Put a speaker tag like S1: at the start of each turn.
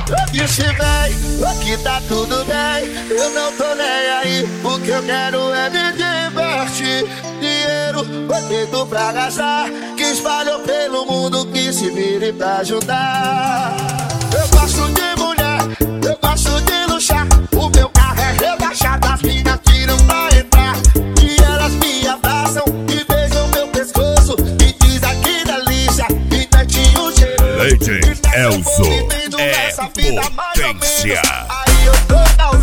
S1: Eu disse vem, aqui tá tudo bem. Eu não tô nem aí, o que eu quero é me divertir. Dinheiro foi feito pra gastar, que espalhou pelo mundo, que se vire pra ajudar. Eu gosto de mulher, eu gosto de luxar. O meu carro é rebaixado, as minas tiram pra entrar. E elas me abraçam e beijam meu pescoço e diz aqui delícia, e netinho cheiroso.
S2: Legend Elzo é potência.
S1: Aí eu tô